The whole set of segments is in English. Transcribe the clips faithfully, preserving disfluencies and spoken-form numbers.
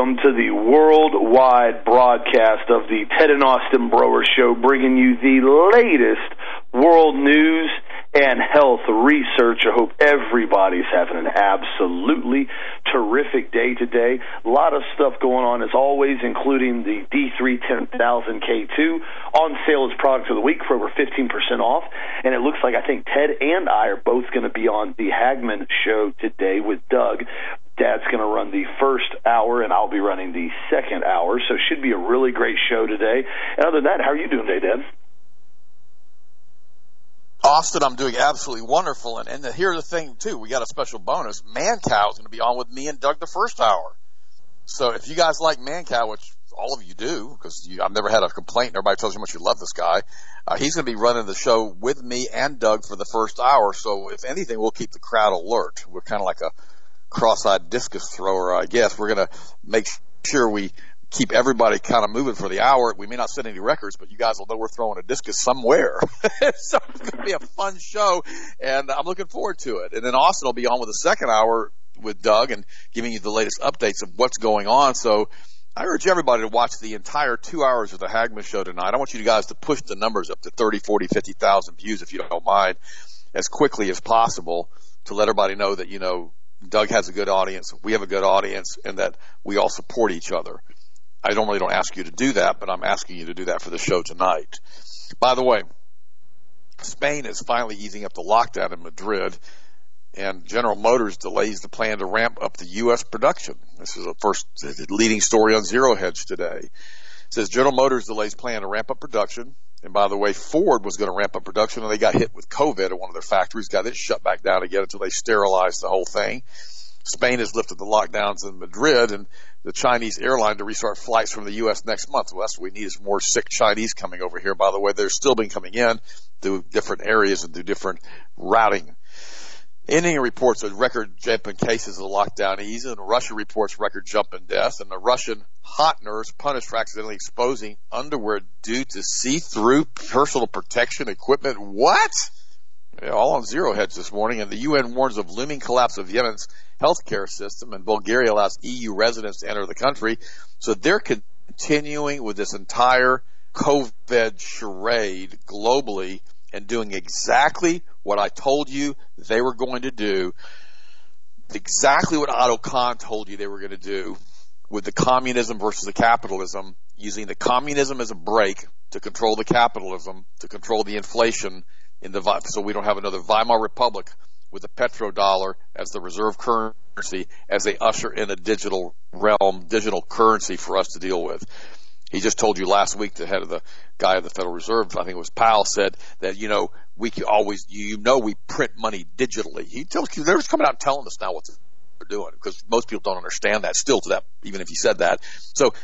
welcome to the worldwide broadcast of the Ted and Austin Broer Show, bringing you the latest world news and health research. I hope everybody's having an absolutely terrific day today. A lot of stuff going on as always, including the D three ten thousand K two on sale as product of the week for over fifteen percent off. And it looks like I think Ted and I are both going to be on the Hagman Show today with Doug. Dad's going to run the first hour, and I'll be running the second hour, so it should be a really great show today. And other than that, how are you doing today, Dad? Austin, I'm doing absolutely wonderful, and, and here's the thing, too. We got a special bonus. Mancow is going to be on with me and Doug the first hour. So if you guys like Mancow, which all of you do, because I've never had a complaint, and everybody tells you how much you love this guy, uh, he's going to be running the show with me and Doug for the first hour. So if anything, we'll keep the crowd alert. We're kind of like a cross-eyed discus thrower, I guess. We're going to make sure we keep everybody kind of moving for the hour. We may not set any records, but you guys will know we're throwing a discus somewhere. So it's going to be a fun show, and I'm looking forward to it. And then Austin will be on with the second hour with Doug and giving you the latest updates of what's going on. So I urge everybody to watch the entire two hours of the Hagman Show tonight. I want you guys to push the numbers up to thirty, forty, fifty thousand views, if you don't mind, as quickly as possible to let everybody know that, you know, Doug has a good audience, we have a good audience, and that we all support each other. I normally don't ask you to do that, but I'm asking you to do that for the show tonight. By the way, Spain is finally easing up the lockdown in Madrid, and General Motors delays the plan to ramp up the U S production. This is the first leading story on Zero Hedge today. It says General Motors delays plan to ramp up production. And by the way, Ford was going to ramp up production, and they got hit with COVID at one of their factories, got it shut back down again until they sterilized the whole thing. Spain has lifted the lockdowns in Madrid, and the Chinese airline to restart flights from the U S next month. Well, that's what we need is more sick Chinese coming over here. By the way, they're still been coming in through different areas and through different routing. India reports a record jump in cases of the lockdown ease, and Russia reports record jump in deaths, and the Russian hot nurse punished for accidentally exposing underwear due to see-through personal protection equipment. What? Yeah, all on Zero Hedge this morning, and the U N warns of looming collapse of Yemen's healthcare system, and Bulgaria allows E U residents to enter the country. So they're continuing with this entire COVID charade globally and doing exactly what I told you they were going to do, exactly what Otto Kahn told you they were going to do with the communism versus the capitalism, using the communism as a brake to control the capitalism, to control the inflation, in the so we don't have another Weimar Republic with the petrodollar as the reserve currency as they usher in a digital realm, digital currency for us to deal with. He just told you last week, the head of the guy of the Federal Reserve, I think it was Powell, said that, you know, we can always, you know, we print money digitally. He tells you, they're just coming out and telling us now what they're doing, because most people don't understand that still to that, even if he said that. So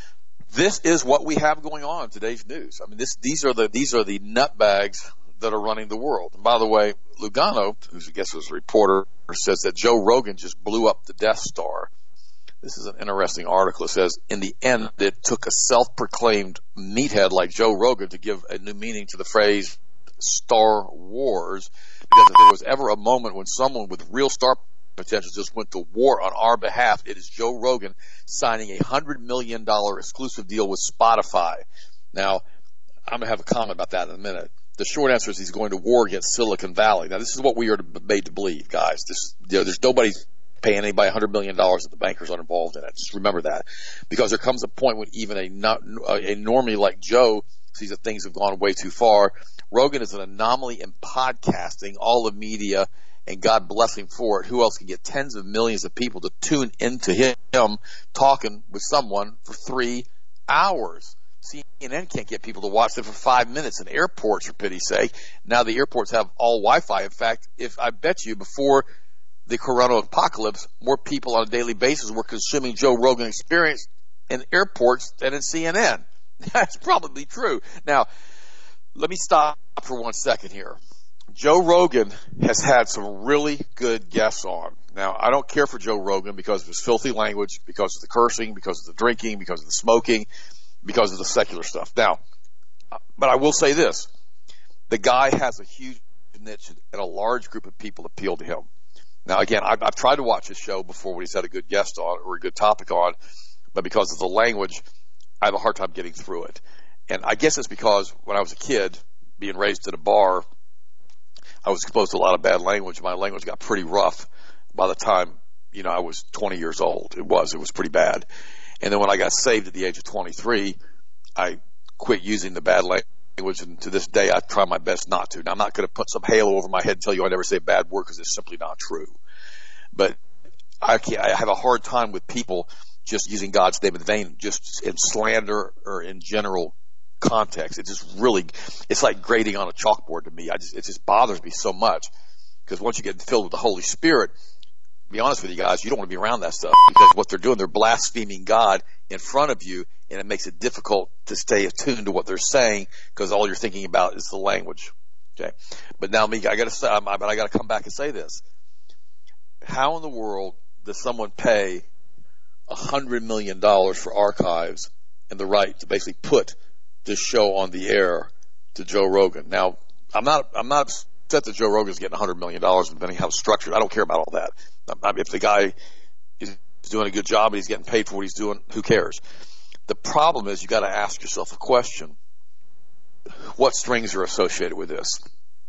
this is what we have going on in today's news. I mean, this, these are the, these are the nutbags that are running the world. And by the way, Lugano, who I guess was a reporter, says that Joe Rogan just blew up the Death Star. This is an interesting article. It says, in the end, it took a self-proclaimed meathead like Joe Rogan to give a new meaning to the phrase Star Wars, because if there was ever a moment when someone with real star potential just went to war on our behalf, it is Joe Rogan signing a one hundred million dollars exclusive deal with Spotify. Now, I'm going to have a comment about that in a minute. The short answer is he's going to war against Silicon Valley. Now, this is what we are made to believe, guys. This, you know, there's nobody paying anybody one hundred million dollars that the bankers aren't involved in it. Just remember that. Because there comes a point when even a, not, a normie like Joe sees that things have gone way too far. Rogan is an anomaly in podcasting, all of media, and God bless him for it. Who else can get tens of millions of people to tune into him talking with someone for three hours? C N N can't get people to watch it for five minutes in airports, for pity's sake. Now the airports have all Wi-Fi. In fact, if I bet you before the corona apocalypse, more people on a daily basis were consuming Joe Rogan Experience in airports than in C N N. That's probably true. Now, let me stop for one second here. Joe Rogan has had some really good guests on. Now, I don't care for Joe Rogan because of his filthy language, because of the cursing, because of the drinking, because of the smoking, because of the secular stuff. Now, but I will say this. The guy has a huge niche and a large group of people appeal to him. Now, again, I've, I've tried to watch his show before when he's had a good guest on or a good topic on, but because of the language, I have a hard time getting through it. And I guess it's because when I was a kid, being raised at a bar, I was exposed to a lot of bad language. My language got pretty rough by the time, you know, I was twenty years old. It was, it was pretty bad. And then when I got saved at the age of twenty-three, I quit using the bad language, and to this day, I try my best not to. Now, I'm not going to put some halo over my head and tell you I never say a bad word, because it's simply not true. But I can't, I have a hard time with people just using God's name in vain, just in slander or in general context. It just really, it's like grading on a chalkboard to me. I just, it just bothers me so much, because once you get filled with the Holy Spirit, to be honest with you guys, you don't want to be around that stuff, because what they're doing, they're blaspheming God in front of you, and it makes it difficult to stay attuned to what they're saying, because all you're thinking about is the language. Okay, but now me, I got to say, but I got to come back and say this: how in the world does someone pay a hundred million dollars for archives and the right to basically put this show on the air to Joe Rogan? Now, I'm not, I'm not upset that Joe Rogan's getting a hundred million dollars, depending how it's structured. I don't care about all that. I mean, if the guy is doing a good job and he's getting paid for what he's doing, who cares? The problem is, you got to ask yourself a question: what strings are associated with this?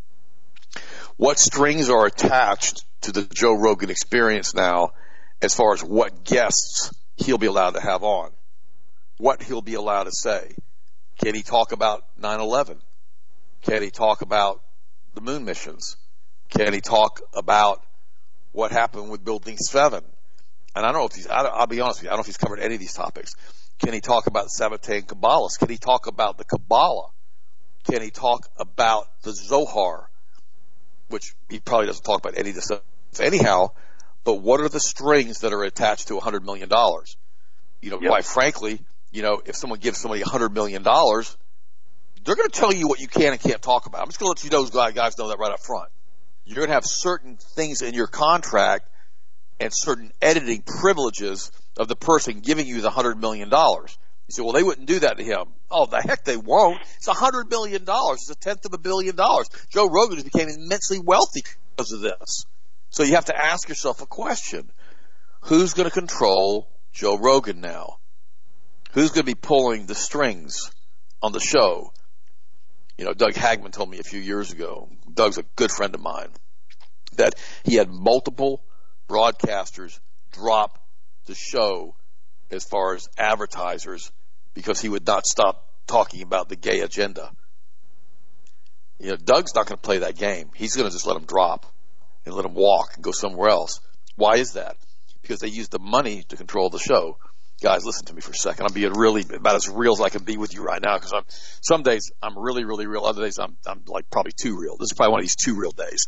What strings are attached to the Joe Rogan experience now, as far as what guests he'll be allowed to have on, what he'll be allowed to say? Can he talk about nine eleven? Can he talk about the moon missions? Can he talk about what happened with Building seven? And I don't know if he's, I'll be honest with you, I don't know if he's covered any of these topics. Can he talk about the Sabbatean Kabbalists? Can he talk about the Kabbalah? Can he talk about the Zohar? Which he probably doesn't talk about any of this stuff anyhow, but what are the strings that are attached to a hundred million dollars? You know, yep. Quite frankly, you know, if someone gives somebody a hundred million dollars, they're going to tell you what you can and can't talk about. I'm just going to let you know, guys know that right up front. You're going to have certain things in your contract and certain editing privileges of the person giving you the hundred million dollars. You say, well, they wouldn't do that to him. Oh, the heck they won't. It's a hundred million dollars. It's a tenth of a billion dollars. Joe Rogan has become immensely wealthy because of this. So you have to ask yourself a question: who's going to control Joe Rogan now? Who's going to be pulling the strings on the show? You know, Doug Hagman told me a few years ago, Doug's a good friend of mine, that he had multiple broadcasters drop the show as far as advertisers, because he would not stop talking about the gay agenda. You know, Doug's not going to play that game. He's going to just let them drop and let them walk and go somewhere else. Why is that? Because they use the money to control the show. Guys, listen to me for a second. I'm being really about as real as I can be with you right now, because I'm some days I'm really, really real. Other days I'm I'm like probably too real. This is probably one of these too real days.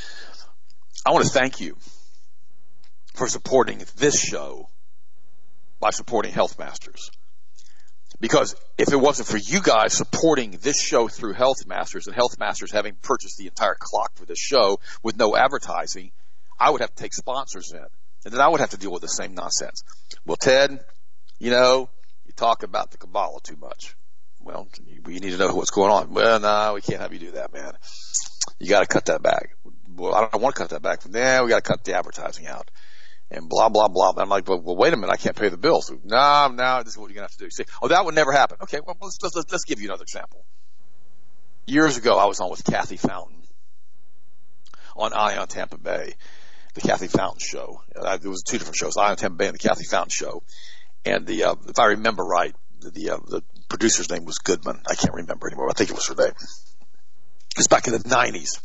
I want to thank you for supporting this show by supporting Health Masters. Because if it wasn't for you guys supporting this show through Health Masters, and Health Masters having purchased the entire clock for this show with no advertising, I would have to take sponsors in. And then I would have to deal with the same nonsense. Well, Ted, you know, you talk about the Kabbalah too much. Well, you need to know what's going on. Well, no, we can't have you do that, man. You got to cut that back. Well, I don't want to cut that back. Nah, we got to cut the advertising out. And blah, blah, blah. I'm like, well, well, wait a minute. I can't pay the bills. So, no, no, this is what you're going to have to do. Say, oh, that would never happen. Okay, well, let's, let's, let's give you another example. Years ago, I was on with Kathy Fountain on Eye on Tampa Bay, the Kathy Fountain Show. Uh, there was two different shows, Eye on Tampa Bay and the Kathy Fountain Show. And the, uh, if I remember right, the, the, uh, the producer's name was Goodman. I can't remember anymore. I think it was her name. It was back in the nineties.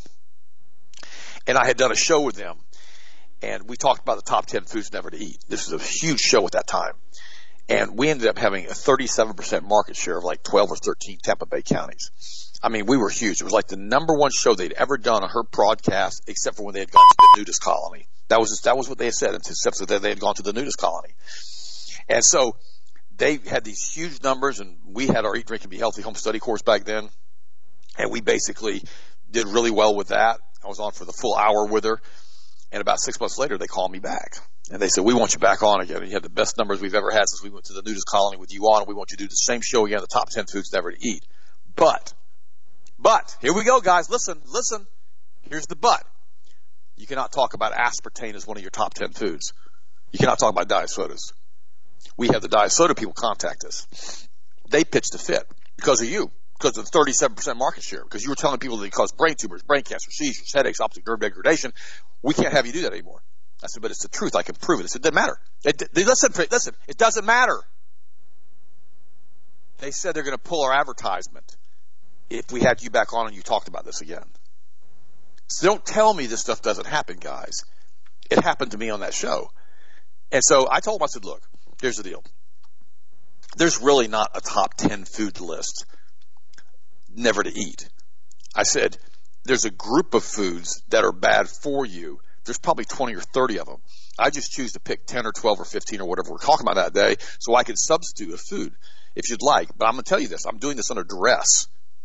And I had done a show with them. And we talked about the top ten foods never to eat. This was a huge show at that time. And we ended up having a thirty-seven percent market share of like twelve or thirteen Tampa Bay counties. I mean, we were huge. It was like the number one show they'd ever done on her broadcast, except for when they had gone to the nudist colony. That was just, that was what they had said, except for that they had gone to the nudist colony. And so they had these huge numbers, and we had our Eat, Drink, and Be Healthy home study course back then. And we basically did really well with that. I was on for the full hour with her. And about six months later, they called me back. And they said, we want you back on again. You had the best numbers we've ever had since we went to the nudist colony with you on. We want you to do the same show again, the top ten foods never to eat. But, but, here we go, guys. Listen, listen. Here's the but. You cannot talk about aspartame as one of your top ten foods. You cannot talk about diet sodas. we had the diet soda people contact us. They pitched a fit because of you, because of the thirty-seven percent market share, because you were telling people that it caused brain tumors, brain cancer, seizures, headaches, optic nerve degradation. We can't have you do that anymore. I said, but it's the truth. I can prove it. I said, it doesn't matter. It, they, listen, listen, it doesn't matter. They said they're going to pull our advertisement if we had you back on and you talked about this again. So don't tell me this stuff doesn't happen, guys. It happened to me on that show. And so I told them, I said, look, here's the deal. There's really not a top ten food list never to eat. I said, there's a group of foods that are bad for you. There's probably twenty or thirty of them. I just choose to pick ten or twelve or fifteen or whatever we're talking about that day so I can substitute a food if you'd like. But I'm going to tell you this. I'm doing this under duress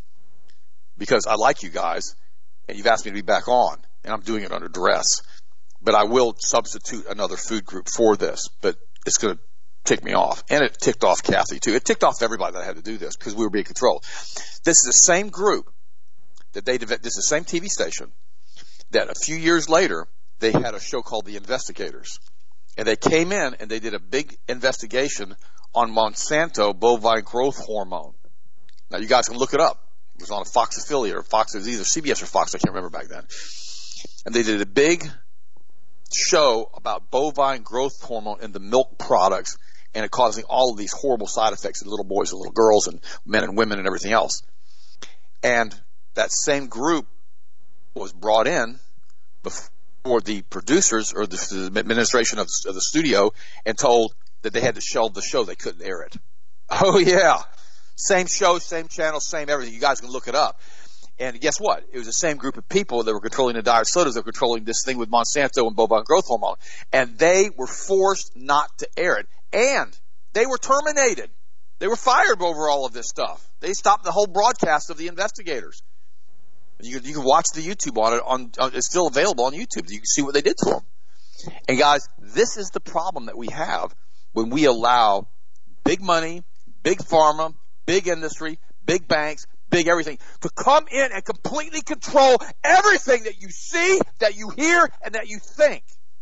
because I like you guys and you've asked me to be back on, and I'm doing it under duress. But I will substitute another food group for this, but it's going to tick me off. And it ticked off Kathy, too. It ticked off everybody that had to do this because we were being controlled. This is the same group that they, this is the same T V station that a few years later, they had a show called The Investigators. And they came in and they did a big investigation on Monsanto bovine growth hormone. Now, you guys can look it up. It was on a Fox affiliate or Fox. It was either C B S or Fox. I can't remember back then. And they did a big show about bovine growth hormone in the milk products and it causing all of these horrible side effects in little boys and little girls and men and women and everything else. And that same group was brought in before for the producers or the administration of, of the studio and told that they had to shelve the show. They couldn't air it. Oh, yeah. Same show, same channel, same everything. You guys can look it up. And guess what? It was the same group of people that were controlling the diet sodas that were controlling this thing with Monsanto and bovine growth hormone. And they were forced not to air it. And they were terminated. They were fired over all of this stuff. They stopped the whole broadcast of The Investigators. You can, you can watch the YouTube on it. On, on it's still available on YouTube. You can see what they did to them. And guys, this is the problem that we have when we allow big money, big pharma, big industry, big banks, big everything to come in and completely control everything that you see, that you hear, and that you think.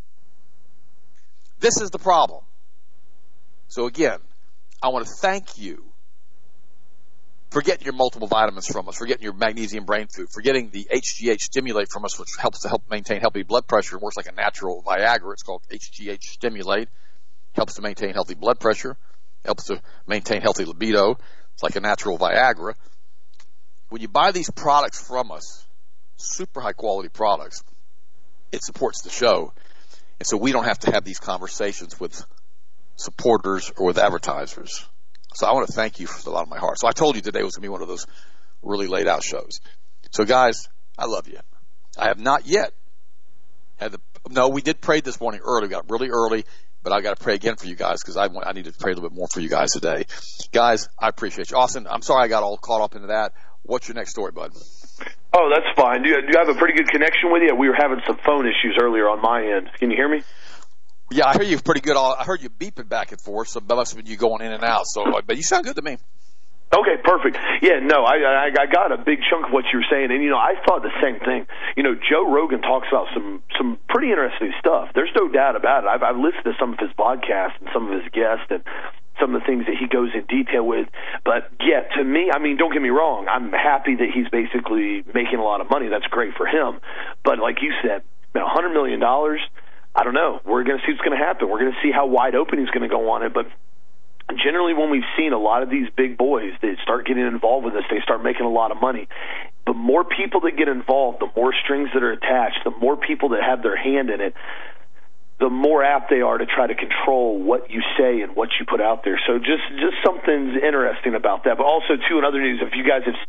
This is the problem. So again, I want to thank you for getting your multiple vitamins from us, for getting your magnesium brain food, for getting the H G H Stimulate from us, which helps to help maintain healthy blood pressure and works like a natural Viagra. It's called H G H Stimulate. Helps to maintain healthy blood pressure. Helps to maintain healthy libido. It's like a natural Viagra. When you buy these products from us, super high quality products, it supports the show. And so we don't have to have these conversations with supporters or with advertisers. So I want to thank you from the bottom of my heart. So I told you today was going to be one of those really laid out shows. So guys, I love you. I have not yet had the, no, we did pray this morning early. We got really early, but I got to pray again for you guys because I, I need to pray a little bit more for you guys today. Guys, I appreciate you. Austin, I'm sorry I got all caught up into that. What's your next story, bud? Oh, that's fine. Do you, do you have a pretty good connection with you? We were having some phone issues earlier on my end. Can you hear me? Yeah, I hear you pretty good. I heard you beeping back and forth, so that must have been you going in and out. So, but you sound good to me. Okay, perfect. Yeah, no, I, I I got a big chunk of what you were saying, and you know, I thought the same thing. You know, Joe Rogan talks about some some pretty interesting stuff. There's no doubt about it. I've, I've listened to some of his podcasts and some of his guests and some of the things that he goes in detail with. But yeah, to me, I mean, don't get me wrong. I'm happy that he's basically making a lot of money. That's great for him. But like you said, you know, one hundred million dollars. I don't know. We're going to see what's going to happen. We're going to see how wide open he's going to go on it. But generally, when we've seen a lot of these big boys that start getting involved with this, they start making a lot of money. The more people that get involved, the more strings that are attached, the more people that have their hand in it, the more apt they are to try to control what you say and what you put out there. So just, just something's interesting about that. But also, too, in other news, if you guys have...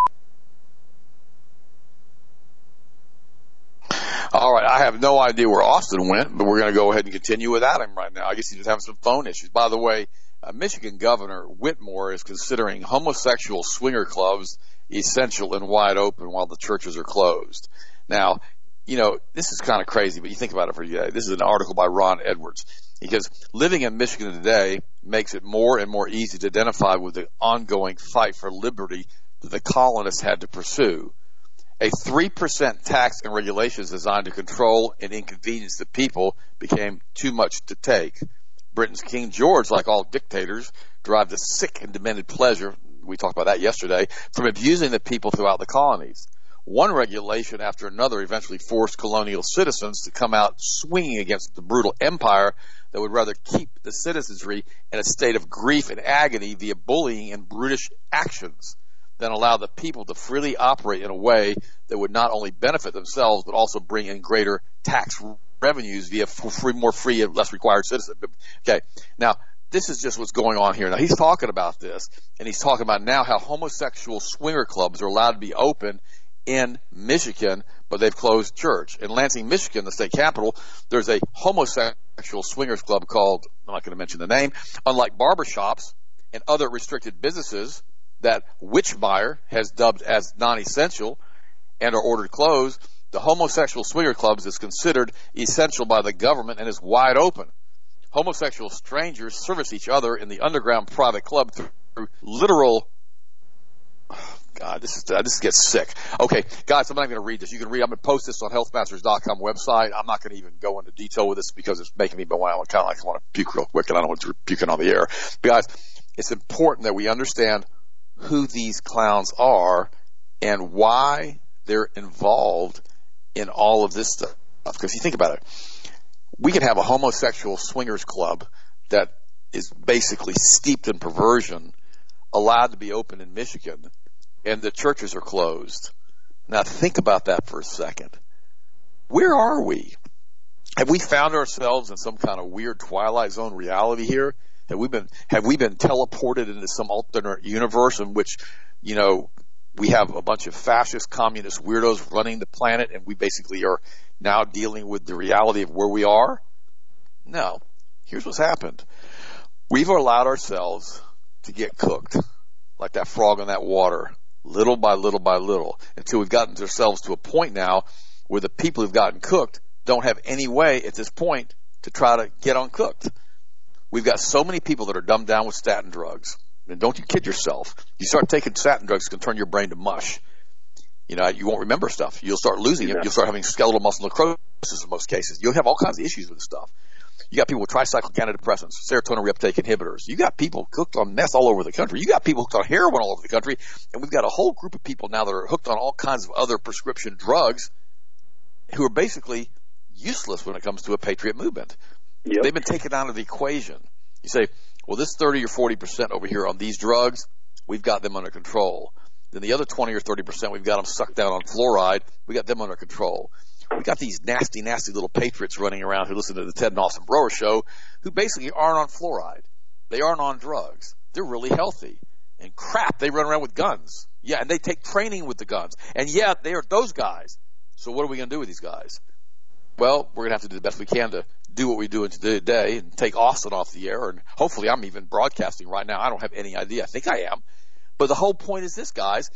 All right, I have no idea where Austin went, but we're going to go ahead and continue without him right now. I guess he's just having some phone issues. By the way, uh, Michigan Governor Whitmore is considering homosexual swinger clubs essential and wide open while the churches are closed. Now, you know, this is kind of crazy, but you think about it for you. This is an article by Ron Edwards. Because living in Michigan today makes it more and more easy to identify with the ongoing fight for liberty that the colonists had to pursue. A three percent tax and regulations designed to control and inconvenience the people became too much to take. Britain's King George, like all dictators, derived a sick and demented pleasure, we talked about that yesterday, from abusing the people throughout the colonies. One regulation after another eventually forced colonial citizens to come out swinging against the brutal empire that would rather keep the citizenry in a state of grief and agony via bullying and brutish actions than allow the people to freely operate in a way that would not only benefit themselves but also bring in greater tax revenues via free, more free and less required citizens. Okay, now this is just what's going on here. Now he's talking about this, and he's talking about now how homosexual swinger clubs are allowed to be open in Michigan, but they've closed church. In Lansing, Michigan, the state capital, there's a homosexual swingers club called, I'm not going to mention the name, unlike barbershops and other restricted businesses that Witchmeyer has dubbed as non-essential and are ordered closed, the homosexual swinger clubs is considered essential by the government and is wide open. Homosexual strangers service each other in the underground private club through literal... God, this is uh, this gets sick. Okay, guys, I'm not going to read this. You can read. I'm going to post this on health masters dot com website. I'm not going to even go into detail with this because it's making me kind of like I want to puke real quick, and I don't want to puke on the air. But guys, it's important that we understand who these clowns are and why they're involved in all of this stuff. Because you think about it, we could have a homosexual swingers club that is basically steeped in perversion, allowed to be open in Michigan, and the churches are closed. Now think about that for a second. Where are we? Have we found ourselves in some kind of weird Twilight Zone reality here? Have we been, have we been teleported into some alternate universe in which, you know, we have a bunch of fascist, communist weirdos running the planet and we basically are now dealing with the reality of where we are? No. Here's what's happened. We've allowed ourselves to get cooked like that frog in that water, little by little by little, until we've gotten ourselves to a point now where the people who've gotten cooked don't have any way at this point to try to get uncooked. We've got so many people that are dumbed down with statin drugs. And don't you kid yourself. You start taking statin drugs, it can turn your brain to mush. You know, you won't remember stuff. You'll start losing it. You'll start having skeletal muscle necrosis in most cases. You'll have all kinds of issues with this stuff. You got people with tricyclic antidepressants, serotonin reuptake inhibitors. You got people hooked on meth all over the country. You got people hooked on heroin all over the country. And we've got a whole group of people now that are hooked on all kinds of other prescription drugs who are basically useless when it comes to a patriot movement. Yep. They've been taken out of the equation. You say, well, this thirty or forty percent over here on these drugs, we've got them under control. Then the other twenty or thirty percent, we've got them sucked down on fluoride. We got them under control. We got these nasty, nasty little patriots running around who listen to the Ted and Austin Broer show who basically aren't on fluoride. They aren't on drugs. They're really healthy. And crap, they run around with guns. Yeah, and they take training with the guns. And yeah, they are those guys. So what are we going to do with these guys? Well, we're going to have to do the best we can to do what we do today and take Austin off the air. And hopefully I'm even broadcasting right now. I don't have any idea. I think I am. But the whole point is this, guys.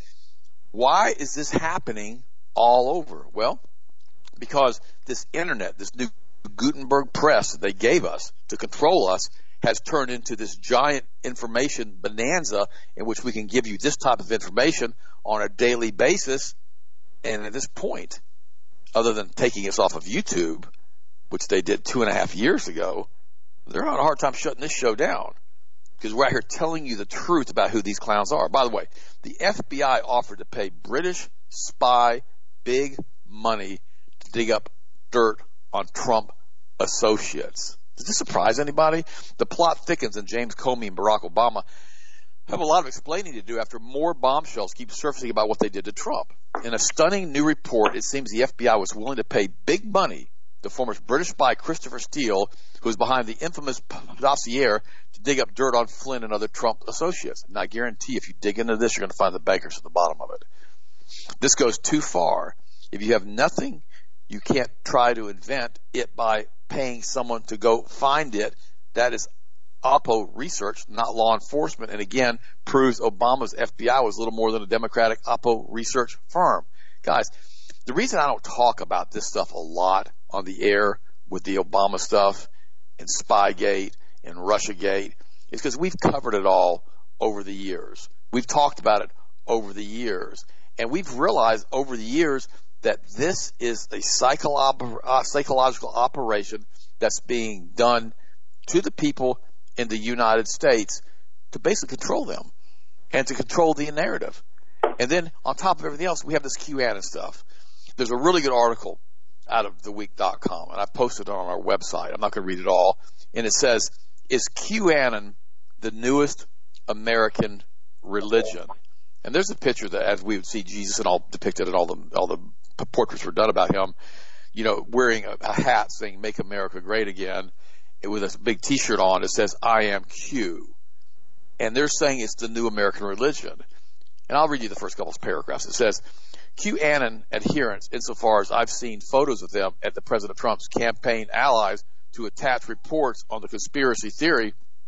Why is this happening all over? Well, because this internet, this new Gutenberg press that they gave us to control us has turned into this giant information bonanza in which we can give you this type of information on a daily basis. And at this point, other than taking us off of YouTube, which they did two and a half years ago, they're having a hard time shutting this show down because we're out here telling you the truth about who these clowns are. By the way, the F B I offered to pay British spy big money to dig up dirt on Trump associates. Does this surprise anybody? The plot thickens, and James Comey and Barack Obama have a lot of explaining to do after more bombshells keep surfacing about what they did to Trump. In a stunning new report, it seems the F B I was willing to pay big money to former British spy Christopher Steele, who was behind the infamous dossier, to dig up dirt on Flynn and other Trump associates. And I guarantee if you dig into this, you're going to find the bankers at the bottom of it. This goes too far. If you have nothing, you can't try to invent it by paying someone to go find it. That is Oppo research, not law enforcement, and again, proves Obama's F B I was little more than a Democratic Oppo research firm. Guys, the reason I don't talk about this stuff a lot on the air with the Obama stuff and Spygate and Russiagate is because we've covered it all over the years. We've talked about it over the years. And we've realized over the years that this is a psycholo- uh, psychological operation that's being done to the people in the United States to basically control them and to control the narrative. And then on top of everything else, we have this QAnon stuff. There's a really good article out of the week dot com, and I posted it on our website. I'm not going to read it all. And it says, is QAnon the newest American religion? And there's a picture that, as we would see Jesus and all depicted, and all the all the portraits were done about him, you know, wearing a, a hat saying "Make America Great Again," with a big T-shirt on. It says "I am Q," and they're saying it's the new American religion. And I'll read you the first couple of paragraphs. It says, QAnon adherents, insofar as I've seen photos of them at the President Trump's campaign allies to attach reports on the conspiracy theory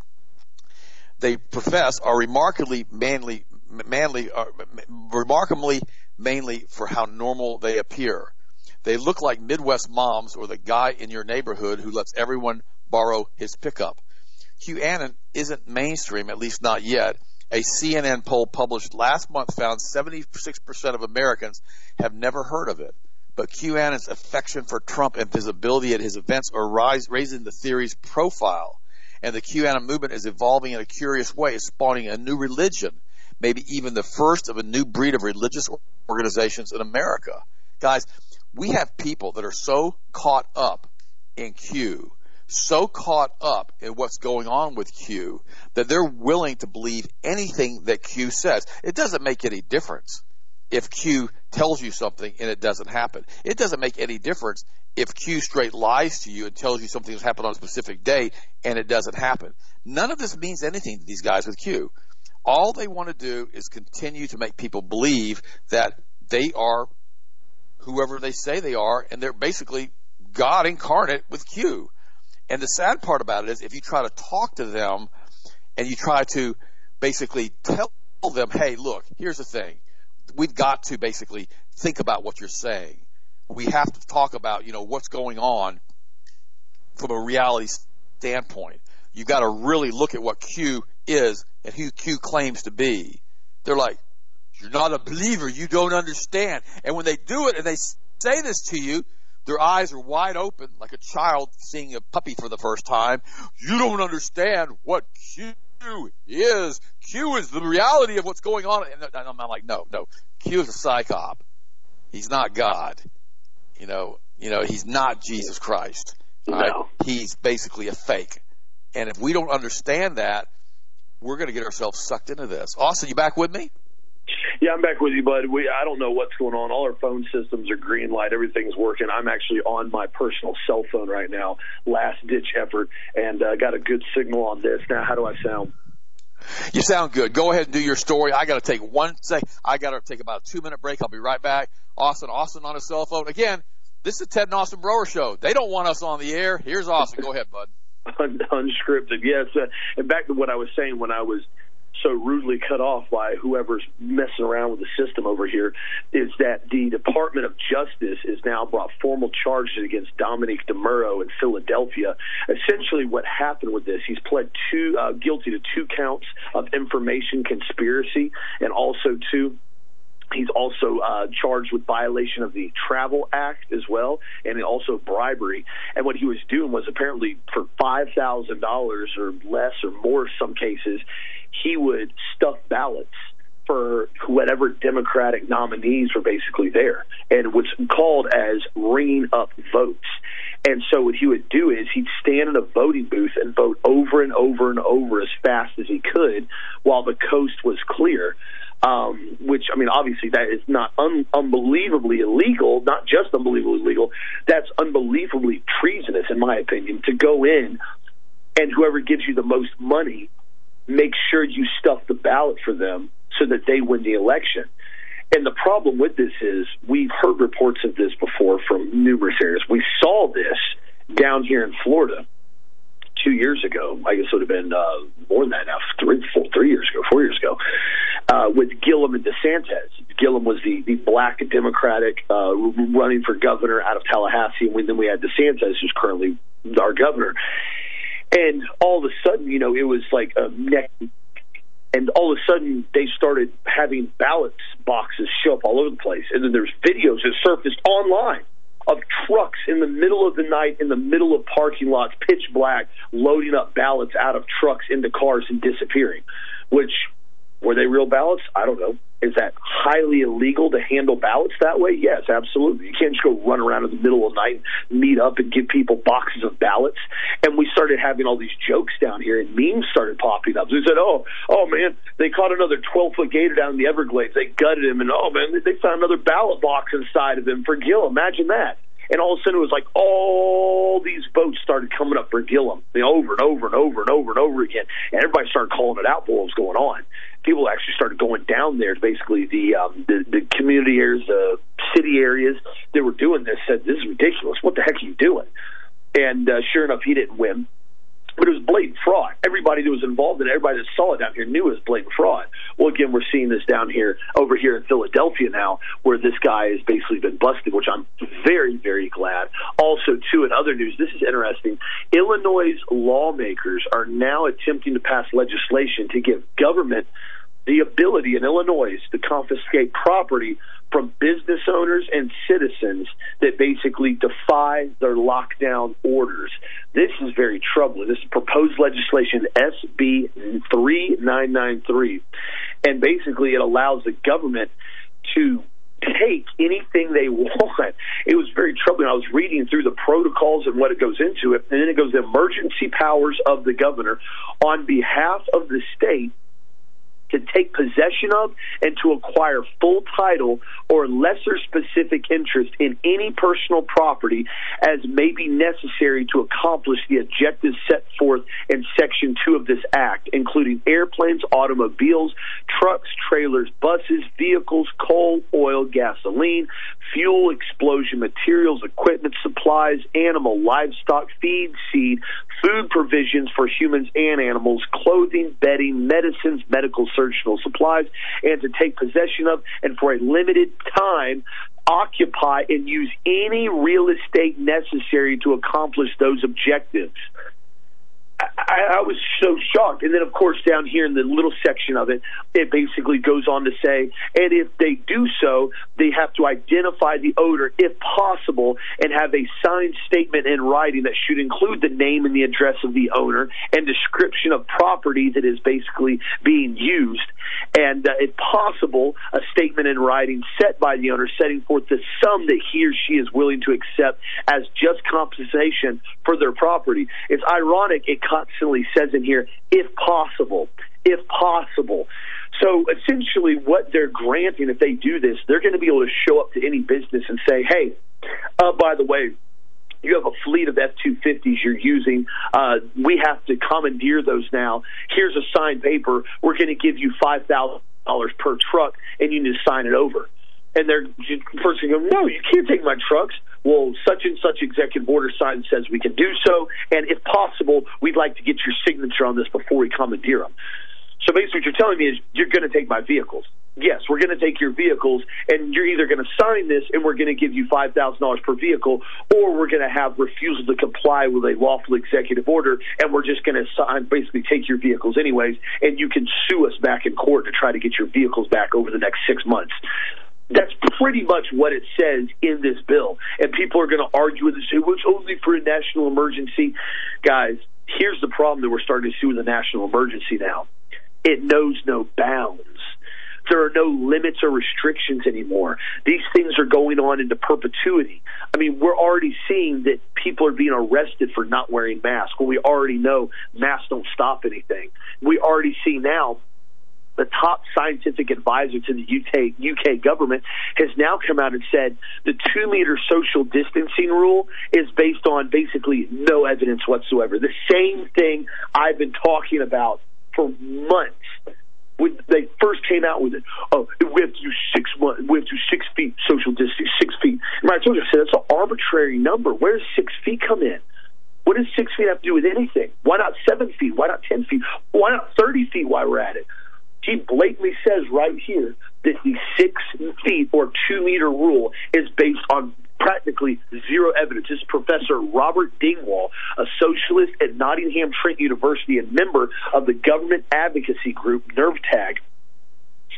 they profess, are remarkably manly, manly, uh, remarkably mainly for how normal they appear. They look like Midwest moms or the guy in your neighborhood who lets everyone borrow his pickup. QAnon isn't mainstream, at least not yet. A C N N poll published last month found seventy-six percent of Americans have never heard of it. But QAnon's affection for Trump and visibility at his events are rise, raising the theory's profile. And the QAnon movement is evolving in a curious way. It's spawning a new religion, maybe even the first of a new breed of religious organizations in America. Guys, we have people that are so caught up in Q, so caught up in what's going on with Q, that they're willing to believe anything that Q says. It doesn't make any difference if Q tells you something and it doesn't happen. It doesn't make any difference if Q straight lies to you and tells you something has happened on a specific day and it doesn't happen. None of this means anything to these guys with Q. All they want to do is continue to make people believe that they are whoever they say they are, and they're basically God incarnate with Q. And the sad part about it is, if you try to talk to them and you try to basically tell them, hey, look, here's the thing. We've got to basically think about what you're saying. We have to talk about, you know, what's going on from a reality standpoint. You've got to really look at what Q is and who Q claims to be. They're like, you're not a believer. You don't understand. And when they do it and they say this to you, their eyes are wide open like a child seeing a puppy for the first time. You don't understand what Q is. Q is the reality of what's going on. And I'm like, no, no. Q is a psychop. He's not God. You know, you know, he's not Jesus Christ. No. Right? He's basically a fake. And if we don't understand that, we're going to get ourselves sucked into this. Austin, you back with me? Yeah, I'm back with you, bud. We, I don't know what's going on. All our phone systems are green light. Everything's working. I'm actually on my personal cell phone right now, last-ditch effort, and uh, got a good signal on this. Now, how do I sound? You sound good. Go ahead and do your story. I got to take one sec. I got to take about a two-minute break. I'll be right back. Austin, Austin on his cell phone. Again, this is Ted and Austin Broer Show. They don't want us on the air. Here's Austin. Go ahead, bud. Unscripted, yes. Uh, and back to what I was saying when I was so rudely cut off by whoever's messing around with the system over here, is that the Department of Justice has now brought formal charges against Dominic DeMuro in Philadelphia. Essentially what happened with this, he's pled two, uh, guilty to two counts of information conspiracy, and also two He's also uh, charged with violation of the Travel Act as well, and also bribery. And what he was doing was, apparently for five thousand dollars or less or more in some cases, he would stuff ballots for whatever Democratic nominees were basically there, and what's called as ringing up votes. And so what he would do is he'd stand in a voting booth and vote over and over and over as fast as he could while the coast was clear. Um, which, I mean, obviously that is not un- unbelievably illegal, not just unbelievably illegal, that's unbelievably treasonous, in my opinion, to go in and whoever gives you the most money, make sure you stuff the ballot for them so that they win the election. And the problem with this is we've heard reports of this before from numerous areas. We saw this down here in Florida two years ago. I guess it would have been uh, more than that now, three, four, three years ago, four years ago, uh, with Gillum and DeSantis. Gillum was the, the black Democratic uh, running for governor out of Tallahassee, and then we had DeSantis, who's currently our governor. And all of a sudden, you know, it was like a neck. And all of a sudden, they started having ballot boxes show up all over the place. And then there's videos that surfaced online of trucks in the middle of the night, in the middle of parking lots, pitch black, loading up ballots out of trucks into cars and disappearing. Which, were they real ballots? I don't know. Is that highly illegal to handle ballots that way? Yes, absolutely. You can't just go run around in the middle of the night, meet up, and give people boxes of ballots. And we started having all these jokes down here, and memes started popping up. So we said, oh, oh man, they caught another twelve-foot gator down in the Everglades. They gutted him, and oh, man, they found another ballot box inside of him for Gillum. Imagine that. And all of a sudden, it was like all these votes started coming up for Gillum, you know, over and over and over and over and over again. And everybody started calling it out for what was going on. People actually started going down there, basically the um, the, the community areas, the city areas that were doing this, said, this is ridiculous. What the heck are you doing? And uh, sure enough, he didn't win. But it was blatant fraud. Everybody that was involved in it, everybody that saw it down here knew it was blatant fraud. Well, again, we're seeing this down here, over here in Philadelphia now, where this guy has basically been busted, which I'm very, very glad. Also, too, in other news, this is interesting. Illinois' lawmakers are now attempting to pass legislation to give government the ability in Illinois to confiscate property from business owners and citizens that basically defy their lockdown orders. This is very troubling. This is proposed legislation, S B three nine nine three, and basically it allows the government to take anything they want. It was very troubling. I was reading through the protocols and what it goes into it, and then it goes the emergency powers of the governor on behalf of the state to take possession of and to acquire full title or lesser specific interest in any personal property as may be necessary to accomplish the objectives set forth in Section two of this Act, including airplanes, automobiles, trucks, trailers, buses, vehicles, coal, oil, gasoline, fuel, explosion materials, equipment, supplies, animal, livestock, feed, seed, food provisions for humans and animals, clothing, bedding, medicines, medical surgical supplies, and to take possession of and for a limited time occupy and use any real estate necessary to accomplish those objectives. I, I was so shocked. And then, of course, down here in the little section of it, it basically goes on to say, and if they do so, they have to identify the owner, if possible, and have a signed statement in writing that should include the name and the address of the owner and description of property that is basically being used. And uh, if possible, a statement in writing set by the owner setting forth the sum that he or she is willing to accept as just compensation for their property. It's ironic, it constantly says in here, if possible, if possible. So essentially what they're granting, if they do this, they're going to be able to show up to any business and say, hey, uh, by the way, you have a fleet of F two fifties you're using. Uh, we have to commandeer those now. Here's a signed paper. We're going to give you five thousand dollars per truck, and you need to sign it over. And they're first thing go, no, you can't take my trucks. Well, such and such executive order signed says we can do so, and if possible, we'd like to get your signature on this before we commandeer them. So basically what you're telling me is you're going to take my vehicles. Yes, we're going to take your vehicles, and you're either going to sign this and we're going to give you five thousand dollars per vehicle, or we're going to have refusal to comply with a lawful executive order, and we're just going to sign, basically take your vehicles anyways, and you can sue us back in court to try to get your vehicles back over the next six months. That's pretty much what it says in this bill. And people are going to argue with it and say, well, it's only for a national emergency. Guys, here's the problem that we're starting to see with a national emergency now. It knows no bounds. There are no limits or restrictions anymore. These things are going on into perpetuity. I mean, we're already seeing that people are being arrested for not wearing masks. Well, we already know masks don't stop anything. We already see now the top scientific advisor to the U K, U K government has now come out and said the two-meter social distancing rule is based on basically no evidence whatsoever. The same thing I've been talking about for months. When they first came out with it, oh, we have to do six months, we have to do six feet social distancing, six feet. And I told you, I said, that's an arbitrary number. Where does six feet come in? What does six feet have to do with anything? Why not seven feet? Why not ten feet? Why not thirty feet while we're at it? He blatantly says right here that the six feet or two meter rule is based on practically zero evidence. This is Professor Robert Dingwall, a socialist at Nottingham Trent University and member of the government advocacy group NERVTAG, said the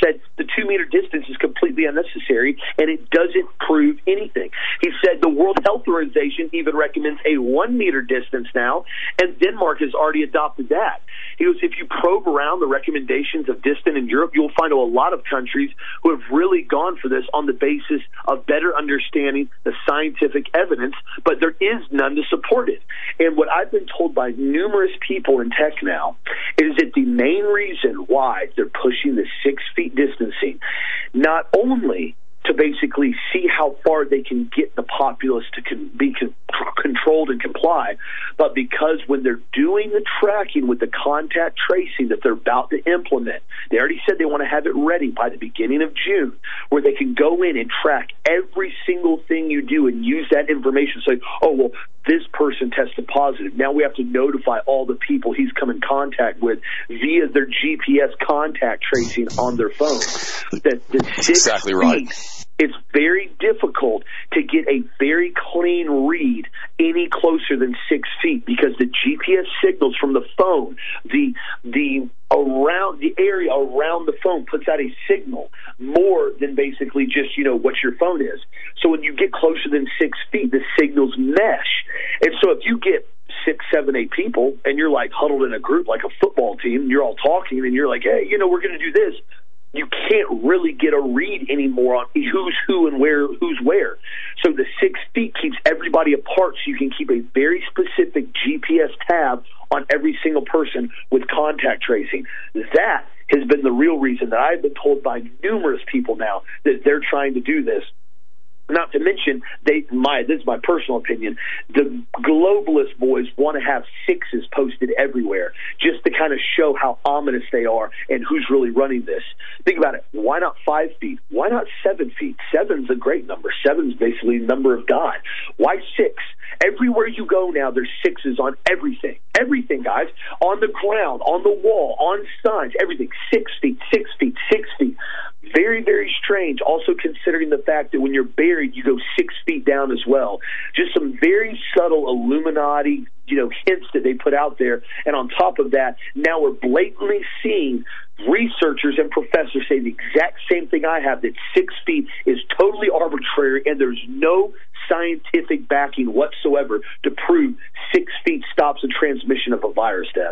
two-meter distance is completely unnecessary, and it doesn't prove anything. He said the World Health Organization even recommends a one-meter distance now, and Denmark has already adopted that. He goes, if you probe around the recommendations of distance in Europe, you'll find a lot of countries who have really gone for this on the basis of better understanding the scientific evidence, but there is none to support it. And what I've been told by numerous people in tech now is that the main reason why they're pushing the six feet distancing, not only to basically see how far they can get the populace to con- be con- controlled and comply, but because when they're doing the tracking with the contact tracing that they're about to implement, they already said they want to have it ready by the beginning of June, where they can go in and track every single thing you do and use that information. Say, oh, well, this person tested positive. Now we have to notify all the people he's come in contact with via their G P S contact tracing on their phone. That the six exactly feet, right. It's very difficult to get a very clean read any closer than six feet because the G P S signals from the phone, the the around the area around the phone puts out a signal more than basically just, you know, what your phone is. So when you get closer than six feet, the signals mesh. And so if you get six, seven, eight people and you're like huddled in a group like a football team, and you're all talking and you're like, hey, you know, we're going to do this. You can't really get a read anymore on who's who and where who's where. So the six feet keeps everybody apart so you can keep a very specific G P S tab on every single person with contact tracing. That has been the real reason that I've been told by numerous people now that they're trying to do this. Not to mention, they my this is my personal opinion, the globalist boys want to have sixes posted everywhere just to kind of show how ominous they are and who's really running this. Think about it. Why not five feet? Why not seven feet? Seven's a great number. Seven's basically the number of God. Why six? Everywhere you go now, there's sixes on everything. Everything, guys. On the ground, on the wall, on signs, everything. Six feet, six feet, six feet. Very, very strange, also considering the fact that when you're buried, you go six feet down as well. Just some very subtle Illuminati, you know, hints that they put out there. And on top of that, now we're blatantly seeing researchers and professors say the exact same thing I have, that six feet is totally arbitrary and there's no scientific backing whatsoever to prove six feet stops the transmission of a virus, Dad.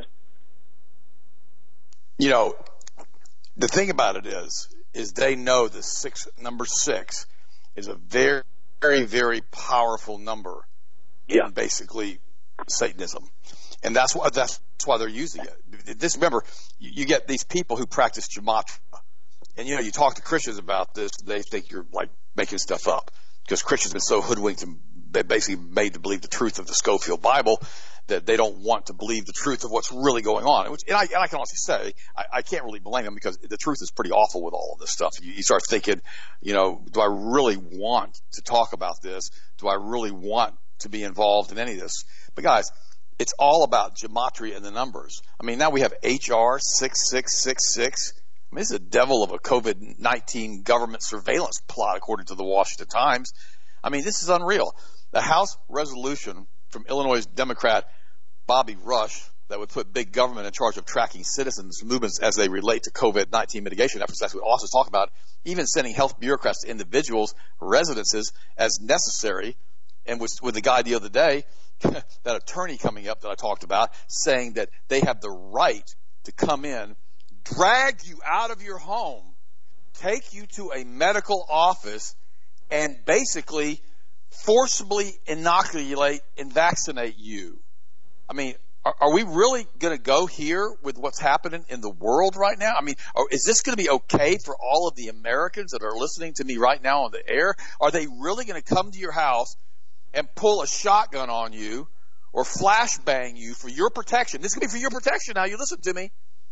You know, the thing about it is, is they know the six, number six is a very, very, very powerful number yeah. in basically Satanism. And that's why, that's why they're using it. This, remember, you, you get these people who practice gematria. And, you know, you talk to Christians about this, they think you're, like, making stuff up. Because Christians have been so hoodwinked and they basically made to believe the truth of the Scofield Bible that they don't want to believe the truth of what's really going on. Which, and, I, and I can honestly say, I, I can't really blame them because the truth is pretty awful with all of this stuff. You, you start thinking, you know, do I really want to talk about this? Do I really want to be involved in any of this? But guys, it's all about gematria and the numbers. I mean, now we have H R six six six six. I mean, this is a devil of a COVID nineteen government surveillance plot, according to the Washington Times. I mean, this is unreal. The House resolution from Illinois Democrat Bobby Rush that would put big government in charge of tracking citizens' movements as they relate to COVID nineteen mitigation efforts. That's what we also talk about, even sending health bureaucrats to individuals' residences as necessary. And with, with the guy the other day, that attorney coming up that I talked about, saying that they have the right to come in, drag you out of your home, take you to a medical office, and basically forcibly inoculate and vaccinate you. I mean, are, are we really going to go here with what's happening in the world right now? I mean, are, is this going to be okay for all of the Americans that are listening to me right now on the air? Are they really going to come to your house and pull a shotgun on you or flashbang you for your protection? This is going to be for your protection now. You listen to me.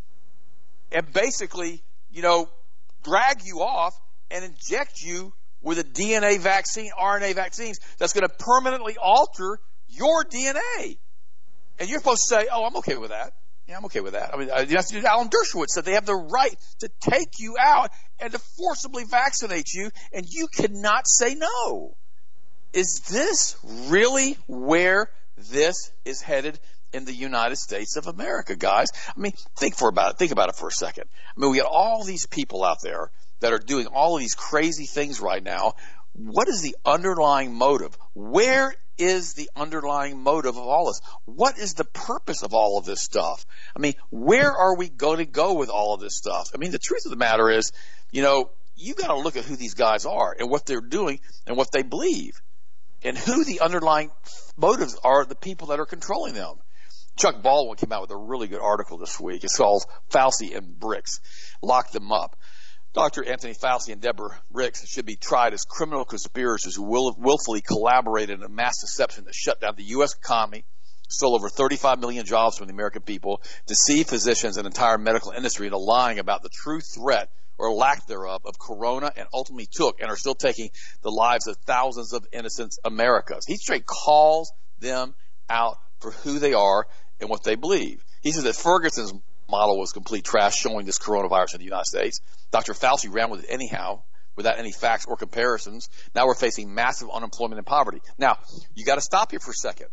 And basically, you know, drag you off and inject you with a D N A vaccine, R N A vaccines, that's going to permanently alter your D N A. And you're supposed to say, oh, I'm okay with that. Yeah, I'm okay with that. I mean, Alan Dershowitz said they have the right to take you out and to forcibly vaccinate you, and you cannot say no. Is this really where this is headed in the United States of America, guys? I mean, think for about it. Think about it for a second. I mean, we got all these people out there that are doing all of these crazy things right now, what is the underlying motive? Where is the underlying motive of all this? What is the purpose of all of this stuff? I mean, where are we going to go with all of this stuff? I mean, the truth of the matter is, you know, you got to look at who these guys are and what they're doing and what they believe, and who the underlying motives are, the people that are controlling them. Chuck Baldwin came out with a really good article this week. It's called Fauci and Bricks. Lock them up. Doctor Anthony Fauci and Deborah Ricks should be tried as criminal conspirators who will, willfully collaborated in a mass deception that shut down the U S economy, stole over thirty-five million jobs from the American people, deceived physicians and entire medical industry into lying about the true threat or lack thereof of corona, and ultimately took and are still taking the lives of thousands of innocent Americans. He straight calls them out for who they are and what they believe. He says that Ferguson's model was complete trash, showing this coronavirus in the United States. Doctor Fauci ran with it anyhow, without any facts or comparisons. Now we're facing massive unemployment and poverty. Now, you got to stop here for a second.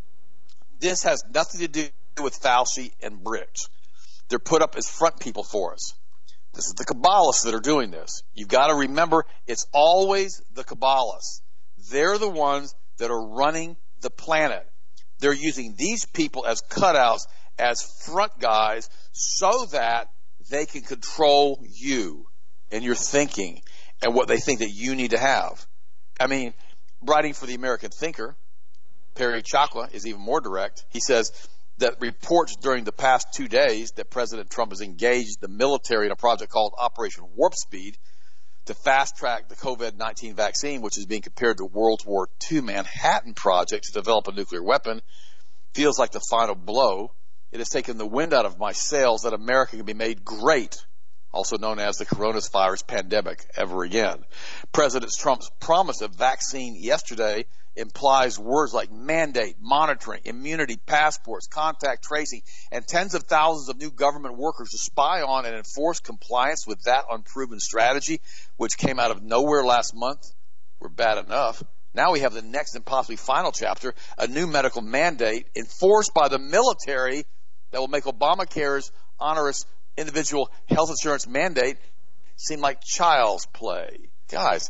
This has nothing to do with Fauci and Bricks. They're put up as front people for us. This is the Kabbalists that are doing this. You've got to remember, it's always the Kabbalists. They're the ones that are running the planet. They're using these people as cutouts, as front guys, so that they can control you and your thinking and what they think that you need to have. I mean, writing for the American Thinker, Perry Chakla is even more direct. He says that reports during the past two days that President Trump has engaged the military in a project called Operation Warp Speed to fast-track the COVID nineteen vaccine, which is being compared to World War Two Manhattan Project to develop a nuclear weapon, feels like the final blow. It has taken the wind out of my sails that America can be made great, also known as the coronavirus pandemic, ever again. President Trump's promise of vaccine yesterday implies words like mandate, monitoring, immunity passports, contact tracing, and tens of thousands of new government workers to spy on and enforce compliance with that unproven strategy, which came out of nowhere last month, were bad enough. Now we have the next and possibly final chapter, a new medical mandate enforced by the military that will make Obamacare's onerous individual health insurance mandate seem like child's play. Guys,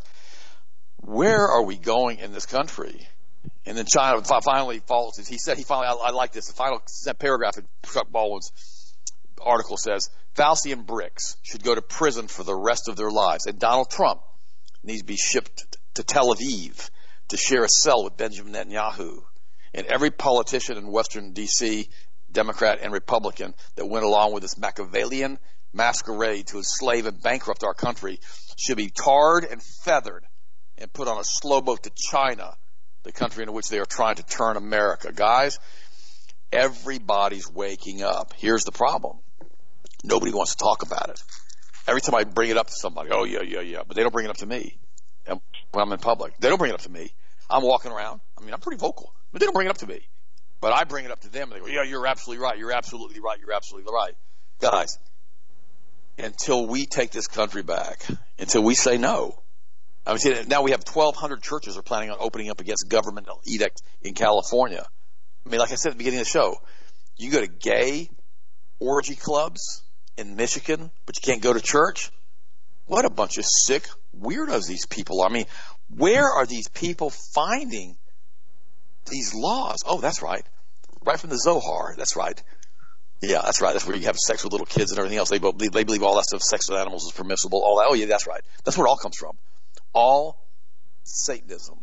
where are we going in this country? And then China finally follows it. He said, he finally, I, I like this, the final paragraph in Chuck Baldwin's article says, Fauci and Bricks should go to prison for the rest of their lives. And Donald Trump needs to be shipped to Tel Aviv to share a cell with Benjamin Netanyahu. And every politician in Western D C, Democrat and Republican, that went along with this Machiavellian masquerade to enslave and bankrupt our country should be tarred and feathered and put on a slow boat to China, the country in which they are trying to turn America. Guys, everybody's waking up. Here's the problem. Nobody wants to talk about it. Every time I bring it up to somebody, oh, yeah, yeah, yeah, but they don't bring it up to me. And when I'm in public, they don't bring it up to me. I'm walking around. I mean, I'm pretty vocal, but they don't bring it up to me. But I bring it up to them, and they go, yeah, you're absolutely right. You're absolutely right. You're absolutely right. Guys, until we take this country back, until we say no, I mean, see, now we have twelve hundred churches are planning on opening up against governmental edict in California. I mean, like I said at the beginning of the show, you go to gay orgy clubs in Michigan, but you can't go to church? What a bunch of sick weirdos these people are. I mean, where are these people finding these laws? Oh, that's right. Right from the Zohar. That's right. Yeah, that's right. That's where you have sex with little kids and everything else. They believe, they believe all that stuff, sex with animals is permissible. All that. Oh, yeah, that's right. That's where it all comes from. All Satanism,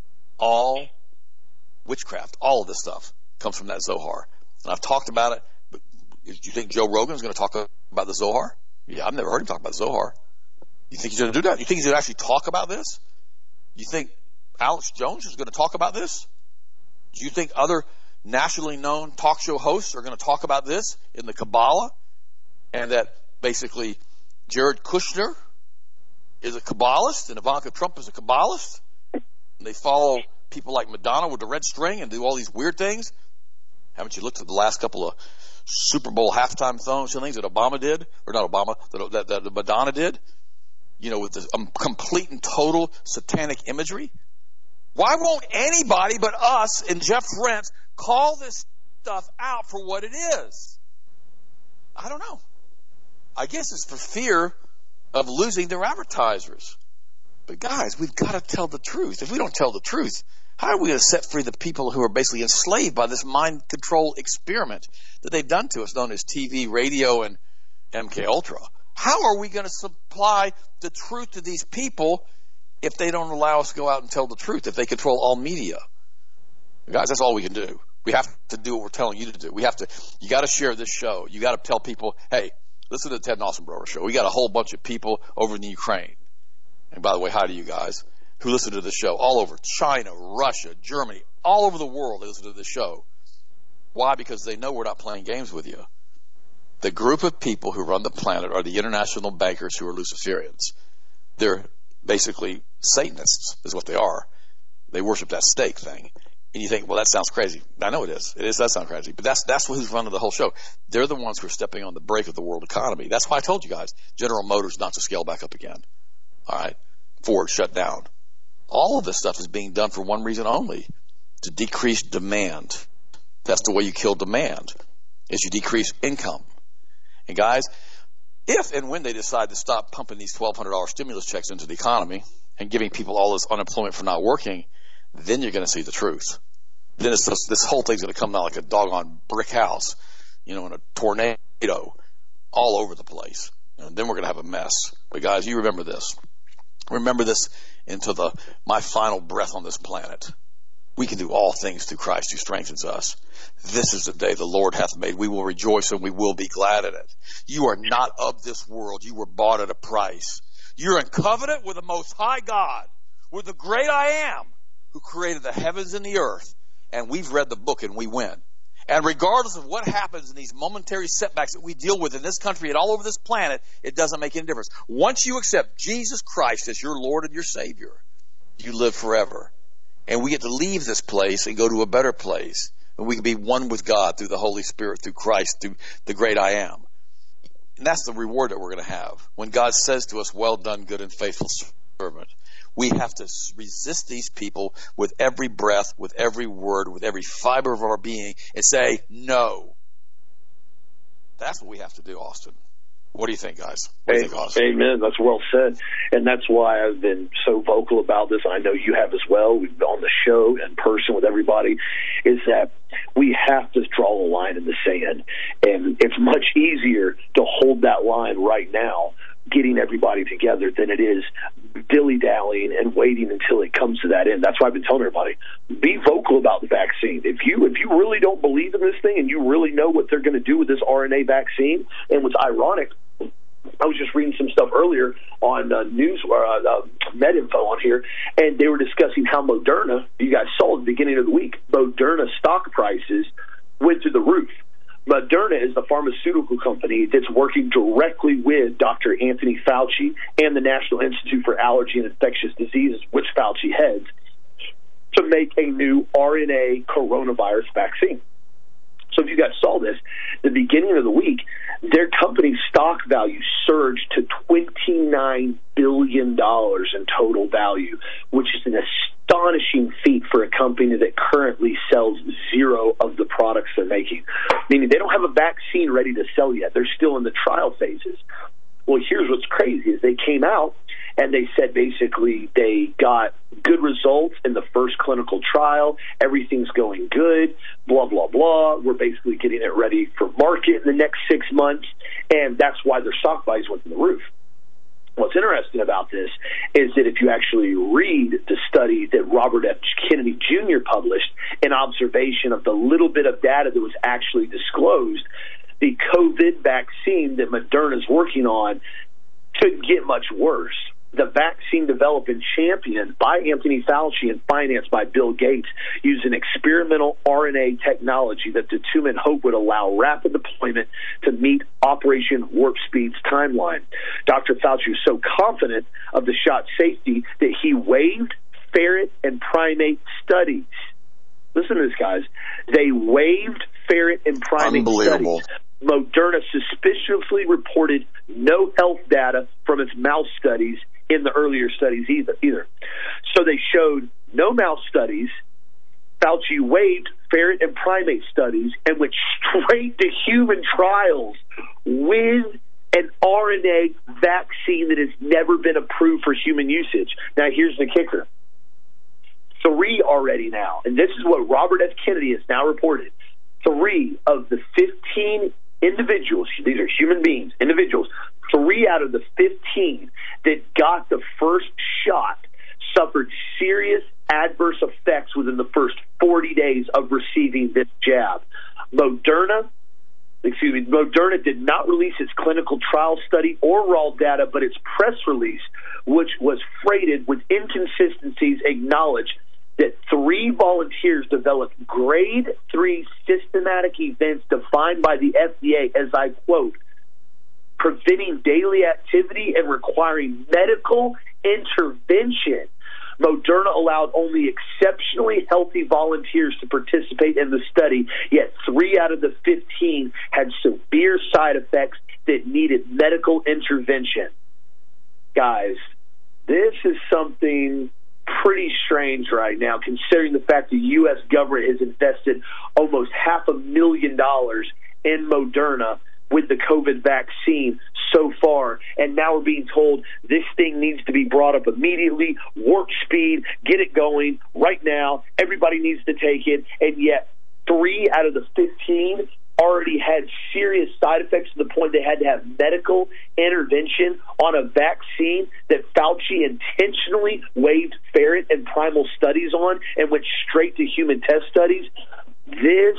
all witchcraft, all of this stuff comes from that Zohar. And I've talked about it, but do you think Joe Rogan is going to talk about the Zohar? Yeah, I've never heard him talk about the Zohar. You think he's going to do that? You think he's going to actually talk about this? You think Alex Jones is going to talk about this? Do you think other nationally known talk show hosts are going to talk about this in the Kabbalah? And that basically Jared Kushner is a Kabbalist and Ivanka Trump is a Kabbalist? And they follow people like Madonna with the red string and do all these weird things? Haven't you looked at the last couple of Super Bowl halftime things that Obama did? Or not Obama, that, that, that, that Madonna did? You know, with the um, complete and total satanic imagery? Why won't anybody but us and Jeff Rense call this stuff out for what it is? I don't know. I guess it's for fear of losing their advertisers. But guys, we've got to tell the truth. If we don't tell the truth, how are we going to set free the people who are basically enslaved by this mind control experiment that they've done to us, known as T V, radio, and M K Ultra? How are we going to supply the truth to these people if they don't allow us to go out and tell the truth, if they control all media? Guys, that's all we can do. We have to do what we're telling you to do. We have to, you got to share this show. You got to tell people, hey, listen to the Ted Austinborough Show. We got a whole bunch of people over in the Ukraine. And by the way, hi to you guys who listen to the show all over China, Russia, Germany, all over the world. They listen to the show. Why? Because they know we're not playing games with you. The group of people who run the planet are the international bankers who are Luciferians. They're basically Satanists is what they are. They worship that steak thing. And you think, well, that sounds crazy. I know it is. It is. That sounds crazy. But that's that's who's running the whole show. They're the ones who are stepping on the brake of the world economy. That's why I told you guys, General Motors not to scale back up again. All right? Ford shut down. All of this stuff is being done for one reason only, to decrease demand. That's the way you kill demand, is you decrease income. And guys, if and when they decide to stop pumping these twelve hundred dollars stimulus checks into the economy and giving people all this unemployment for not working, then you're going to see the truth. Then it's this, this whole thing's going to come out like a doggone brick house, you know, in a tornado all over the place. And then we're going to have a mess. But guys, you remember this. Remember this into the my final breath on this planet. We can do all things through Christ who strengthens us. This is the day the Lord hath made. We will rejoice and we will be glad in it. You are not of this world. You were bought at a price. You're in covenant with the Most High God, with the great I Am, who created the heavens and the earth. And we've read the book and we win. And regardless of what happens in these momentary setbacks that we deal with in this country and all over this planet, it doesn't make any difference. Once you accept Jesus Christ as your Lord and your Savior, you live forever. And we get to leave this place and go to a better place. And we can be one with God through the Holy Spirit, through Christ, through the great I Am. And that's the reward that we're going to have. When God says to us, well done, good and faithful servant, we have to resist these people with every breath, with every word, with every fiber of our being, and say, no. That's what we have to do, Austin. What do you think, guys? What do you think, Austin? Amen. That's well said. And that's why I've been so vocal about this. I know you have as well. We've been on the show in person with everybody, is that we have to draw a line in the sand. And it's much easier to hold that line right now, getting everybody together, than it is dilly-dallying and waiting until it comes to that end. That's why I've been telling everybody, be vocal about the vaccine. If you if you really don't believe in this thing and you really know what they're going to do with this R N A vaccine, and what's ironic, I was just reading some stuff earlier on uh, news or uh, uh, MedInfo on here, and they were discussing how Moderna, you guys saw at the beginning of the week, Moderna stock prices went through the roof. Moderna is the pharmaceutical company that's working directly with Doctor Anthony Fauci and the National Institute for Allergy and Infectious Diseases, which Fauci heads, to make a new R N A coronavirus vaccine. So if you guys saw this, the beginning of the week, their company's stock value surged to twenty-nine billion dollars in total value, which is an astonishing feat for a company that currently sells zero of the products they're making. Meaning they don't have a vaccine ready to sell yet. They're still in the trial phases. Well, here's what's crazy is they came out and they said basically they got good results in the first clinical trial. Everything's going good, blah, blah, blah. We're basically getting it ready for market in the next six months, and that's why their stock values went to the roof. What's interesting about this is that if you actually read the study that Robert F. Kennedy Junior published, an observation of the little bit of data that was actually disclosed, the COVID vaccine that Moderna is working on couldn't get much worse. The vaccine developed and championed by Anthony Fauci and financed by Bill Gates used an experimental R N A technology that the two men hope would allow rapid deployment to meet Operation Warp Speed's timeline. Doctor Fauci was so confident of the shot's safety that he waived ferret and primate studies. Listen to this, guys. They waived ferret and primate Unbelievable. studies. Moderna suspiciously reported no health data from its mouse studies in the earlier studies either. either. So they showed no mouse studies. Fauci waived ferret and primate studies and went straight to human trials with an R N A vaccine that has never been approved for human usage. Now, here's the kicker. Three already now, and this is what Robert F. Kennedy has now reported. Three of the fifteen individuals, these are human beings, individuals, three out of the fifteen that got the first shot suffered serious adverse effects within the first forty days of receiving this jab. Moderna, excuse me, Moderna did not release its clinical trial study or raw data, but its press release, which was freighted with inconsistencies, acknowledged that three volunteers developed grade three systematic events defined by the F D A as, I quote, preventing daily activity and requiring medical intervention. Moderna allowed only exceptionally healthy volunteers to participate in the study, yet three out of the fifteen had severe side effects that needed medical intervention. Guys, this is something pretty strange right now, considering the fact the U S government has invested almost half a million dollars in Moderna with the COVID vaccine so far, and now we're being told this thing needs to be brought up immediately, warp speed, get it going right now, everybody needs to take it, and yet three out of the fifteen already had serious side effects to the point they had to have medical intervention on a vaccine that Fauci intentionally waived ferret and primal studies on and went straight to human test studies. This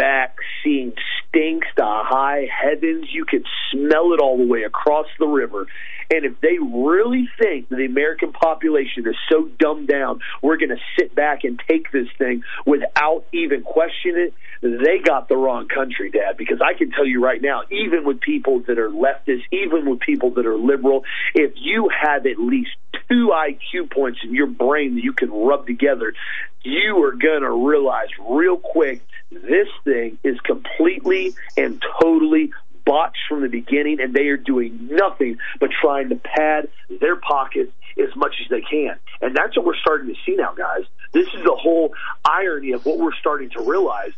vaccine stinks to high heavens. You can smell it all the way across the river. And if they really think that the American population is so dumbed down, we're going to sit back and take this thing without even questioning it, they got the wrong country, Dad, because I can tell you right now, even with people that are leftist, even with people that are liberal, if you have at least two I Q points in your brain that you can rub together, you are going to realize real quick this thing is completely and totally botched from the beginning, and they are doing nothing but trying to pad their pockets as much as they can. And that's what we're starting to see now, guys. This is the whole irony of what we're starting to realize,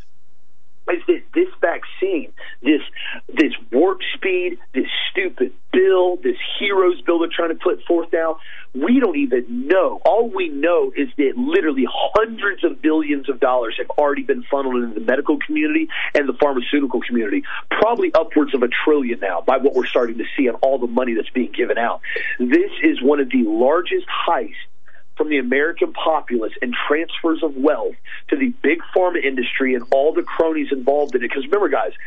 is that this vaccine, this this warp speed, this stupid bill, this heroes bill they're trying to put forth now, we don't even know. All we know is that literally hundreds of billions of dollars have already been funneled into the medical community and the pharmaceutical community, probably upwards of a trillion now by what we're starting to see on all the money that's being given out. This is one of the largest heists from the American populace and transfers of wealth to the big pharma industry and all the cronies involved in it. Because remember, guys,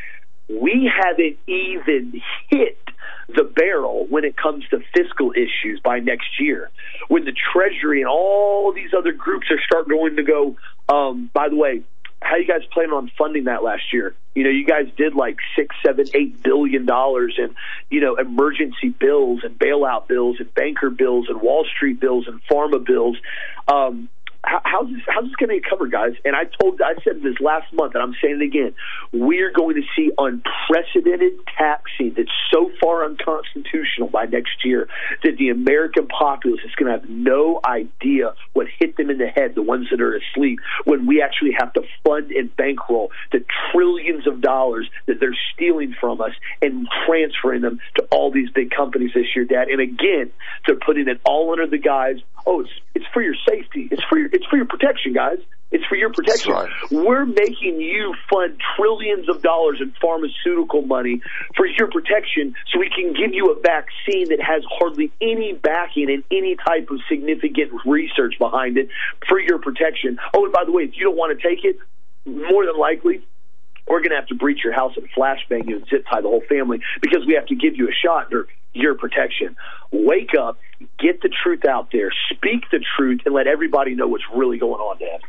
we haven't even hit the barrel when it comes to fiscal issues by next year, when the Treasury and all these other groups are starting going to go, um, by the way, how you guys planning on funding that last year? You know, you guys did like six, seven, eight billion dollars in, you know, emergency bills and bailout bills and banker bills and Wall Street bills and pharma bills. Um, how, how's this, how's this going to get covered, guys? And I told, I said this last month, and I'm saying it again. We're going to see unprecedented taxing that's so far unconstitutional by next year that the American populace is going to have no idea what hit them in the head, the ones that are asleep, when we actually have to fund and bankroll the trillions of dollars that they're stealing from us and transferring them to all these big companies this year, Dad. And again, they're putting it all under the guise, oh, it's it's for your safety. It's for your it's for your protection, guys. It's for your protection. Right. We're making you fund trillions of dollars in pharmaceutical money for your protection so we can give you a vaccine that has hardly any backing and any type of significant research behind it for your protection. Oh, and by the way, if you don't want to take it, more than likely, we're going to have to breach your house and flashbang you and zip tie the whole family because we have to give you a shot for your protection. Wake up, get the truth out there, speak the truth, and let everybody know what's really going on, Dad.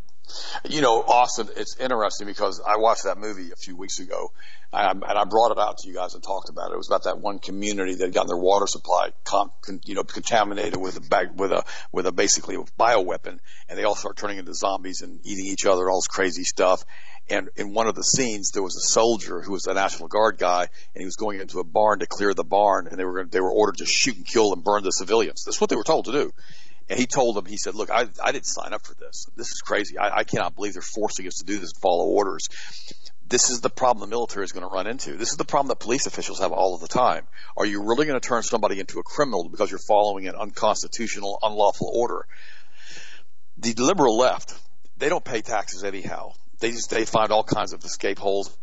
You know, Austin, it's interesting because I watched that movie a few weeks ago, and I, and I brought it out to you guys and talked about it. It was about that one community that had gotten their water supply, con, con, you know, contaminated with a bag, with a with a basically a bioweapon, and they all start turning into zombies and eating each other, all this crazy stuff. And in one of the scenes, there was a soldier who was a National Guard guy, and he was going into a barn to clear the barn, and they were they were ordered to shoot and kill and burn the civilians. That's what they were told to do. And he told them, he said, look, I, I didn't sign up for this. This is crazy. I, I cannot believe they're forcing us to do this and follow orders. This is the problem the military is going to run into. This is the problem that police officials have all of the time. Are you really going to turn somebody into a criminal because you're following an unconstitutional, unlawful order? The liberal left, they don't pay taxes anyhow. They just they find all kinds of escape holes.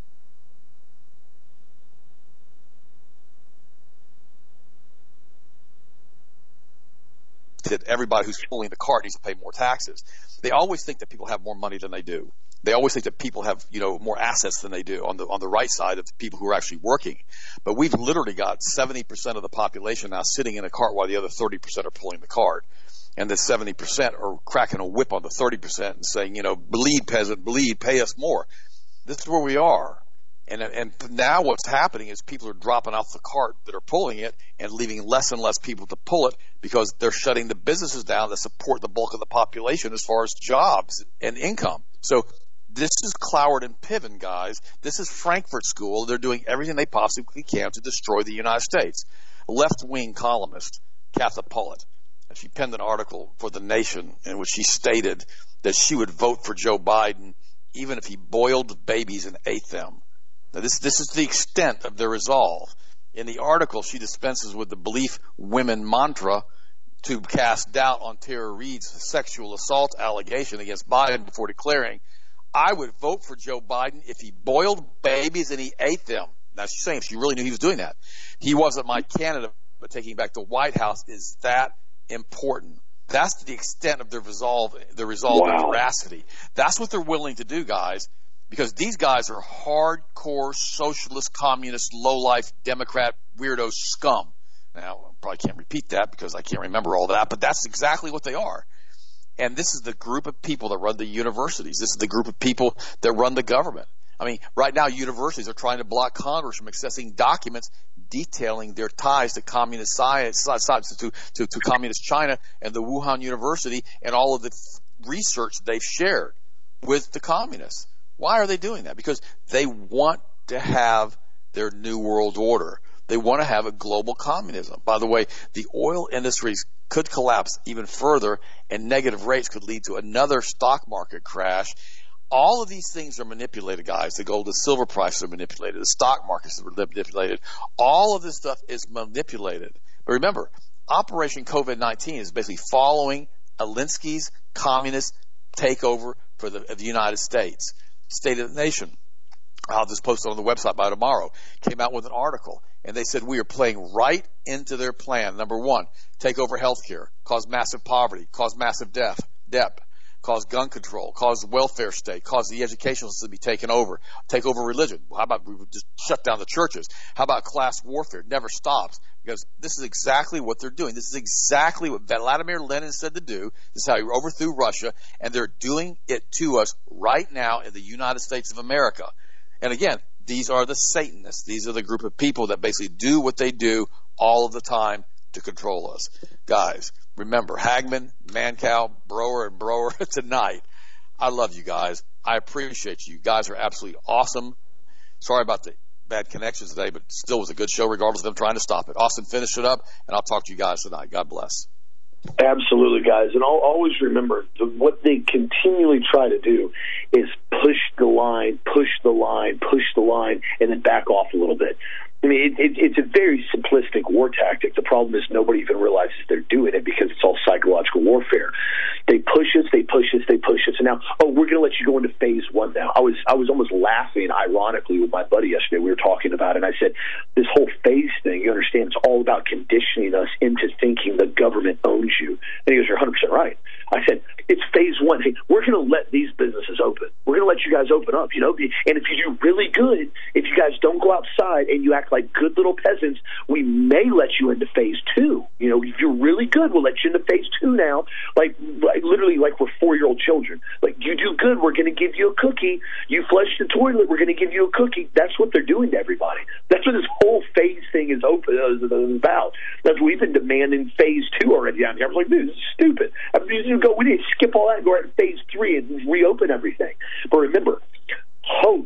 That everybody who's pulling the cart needs to pay more taxes. They always think that people have more money than they do. They always think that people have, you know, more assets than they do on the on the right side of the people who are actually working. But we've literally got seventy percent of the population now sitting in a cart while the other thirty percent are pulling the cart. And the seventy percent are cracking a whip on the thirty percent and saying, you know, bleed, peasant, bleed, pay us more. This is where we are. And and now what's happening is people are dropping off the cart that are pulling it and leaving less and less people to pull it because they're shutting the businesses down that support the bulk of the population as far as jobs and income. So this is Cloward and Piven, guys. This is Frankfurt School. They're doing everything they possibly can to destroy the United States. Left-wing columnist Katha Pollitt, she penned an article for The Nation in which she stated that she would vote for Joe Biden even if he boiled babies and ate them. Now, this this is the extent of their resolve. In the article, she dispenses with the belief women mantra to cast doubt on Tara Reade's sexual assault allegation against Biden before declaring, I would vote for Joe Biden if he boiled babies and he ate them. Now, she's saying she really knew he was doing that. He wasn't my candidate, but taking back the White House is that important. That's the extent of their resolve, their resolve wow. and veracity. That's what they're willing to do, guys. Because these guys are hardcore socialist, communist, low-life, Democrat, weirdo scum. Now, I probably can't repeat that because I can't remember all that, but that's exactly what they are. And this is the group of people that run the universities. This is the group of people that run the government. I mean, right now, universities are trying to block Congress from accessing documents detailing their ties to communist science, to, to, to communist China and the Wuhan University and all of the research they've shared with the communists. Why are they doing that? Because they want to have their new world order. They want to have a global communism. By the way, the oil industries could collapse even further, and negative rates could lead to another stock market crash. All of these things are manipulated, guys. The gold and silver prices are manipulated. The stock markets are manipulated. All of this stuff is manipulated. But remember, Operation COVID nineteen is basically following Alinsky's communist takeover for the, of the United States. State of the Nation, I'll just post it on the website by tomorrow, came out with an article, and they said we are playing right into their plan. Number one, take over healthcare, cause massive poverty, cause massive death, debt, cause gun control, cause welfare state, cause the educational system to be taken over, take over religion. How about we just shut down the churches? How about class warfare? It never stops. Because this is exactly what they're doing. This is exactly what Vladimir Lenin said to do. This is how he overthrew Russia, and they're doing it to us right now in the United States of America. And again, these are the Satanists. These are the group of people that basically do what they do all of the time to control us. Guys, remember, Hagman, Mancow, Brower, and Brower tonight. I love you guys. I appreciate you. You guys are absolutely awesome. Sorry about the bad connections today, but still was a good show regardless of them trying to stop it. Austin, finish it up, and I'll talk to you guys tonight. God bless. Absolutely, guys. And I'll always remember what they continually try to do is push the line, push the line, push the line, and then back off a little bit. I mean, it, it, it's a very simplistic war tactic. The problem is nobody even realizes they're doing it because it's all psychological warfare. They push us, they push us, they push us, and now, oh, we're going to let you go into phase one now. I was I was almost laughing, ironically, with my buddy yesterday. We were talking about it, and I said, this whole phase thing, you understand, it's all about conditioning us into thinking the government owns you. And he goes, you're one hundred percent right. I said, it's phase one. Hey, we're going to let these businesses open. We're going to let you guys open up, you know, and if you do really good, if you guys don't go outside and you act like good little peasants, we may let you into phase two. You know, if you're really good, we'll let you into phase two now. Like, like literally, like we're four-year-old children. Like, you do good, we're going to give you a cookie. You flush the toilet, we're going to give you a cookie. That's what they're doing to everybody. That's what this whole phase thing is open uh, is about. That's what we've been demanding phase two already down here. I was like, dude, this is stupid. I mean, you go, we need to skip all that and go right to phase three and reopen everything. But remember, hope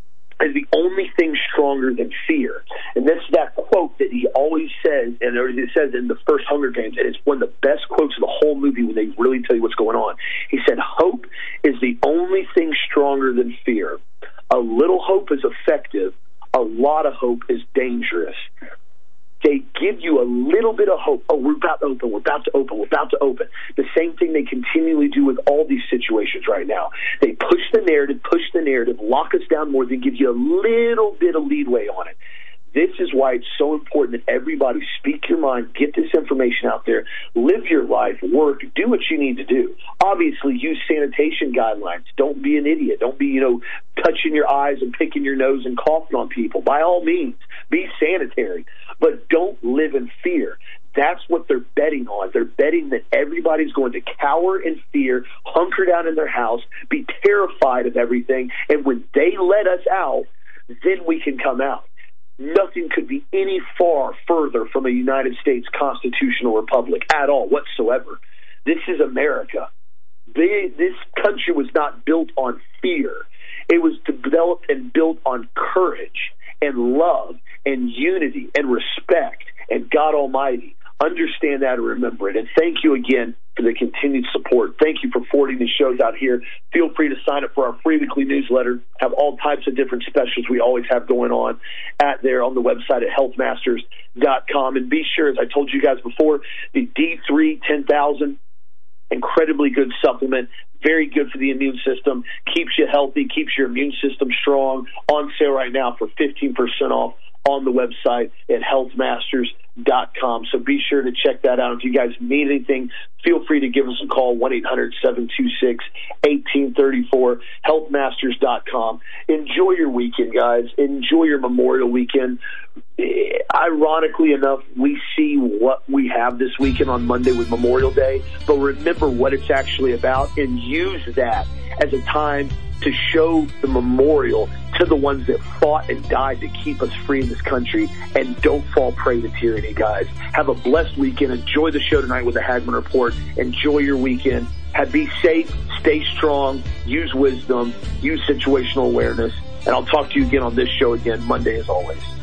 is the only thing stronger than fear. And that's that quote that he always says, and it says in the first Hunger Games, and it's one of the best quotes of the whole movie when they really tell you what's going on. He said, hope is the only thing stronger than fear. A little hope is effective. A lot of hope is dangerous. They give you a little bit of hope. Oh, we're about to open. We're about to open. We're about to open. The same thing they continually do with all these situations right now. They push the narrative, push the narrative, lock us down more than give you a little bit of leadway on it. This is why it's so important that everybody speak your mind, get this information out there, live your life, work, do what you need to do. Obviously, use sanitation guidelines. Don't be an idiot. Don't be, you know, touching your eyes and picking your nose and coughing on people. By all means, be sanitary, but don't live in fear. That's what they're betting on. They're betting that everybody's going to cower in fear, hunker down in their house, be terrified of everything, and when they let us out, then we can come out. Nothing could be any far further from a United States constitutional republic at all whatsoever. This is America. They, this country was not built on fear. It was developed and built on courage and love and unity and respect and God Almighty. Understand that and remember it. And thank you again for the continued support. Thank you for forwarding the shows out here. Feel free to sign up for our free weekly newsletter. Have all types of different specials we always have going on at there on the website at health masters dot com. And be sure, as I told you guys before, the D three ten thousand, incredibly good supplement, very good for the immune system, keeps you healthy, keeps your immune system strong, on sale right now for fifteen percent off on the website at health masters dot com. So be sure to check that out. If you guys need anything, feel free to give us a call, one eight hundred seven two six one eight three four, health masters dot com. Enjoy your weekend, guys. Enjoy your Memorial weekend. Ironically enough, we see what we have this weekend on Monday with Memorial Day, but remember what it's actually about and use that as a time to show the memorial to the ones that fought and died to keep us free in this country, and don't fall prey to tyranny, guys. Have a blessed weekend. Enjoy the show tonight with the Hagmann Report. Enjoy your weekend. Have, be safe, stay strong, use wisdom, use situational awareness, and I'll talk to you again on this show again Monday as always.